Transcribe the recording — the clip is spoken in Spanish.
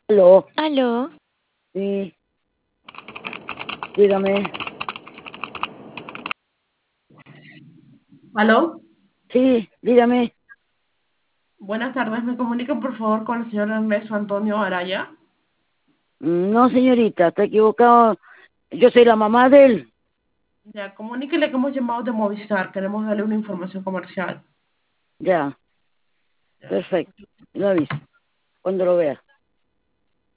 Aló, Aló, sí, dígame. ¿Aló? Sí, dígame. Buenas tardes. ¿Me comunican, por favor, con el señor Ernesto Antonio Araya? No, señorita, está equivocado. Yo soy la mamá de él. Ya, comuníquele que hemos llamado de Movistar. Queremos darle una información comercial. Ya, Ya. perfecto. Lo aviso cuando lo vea.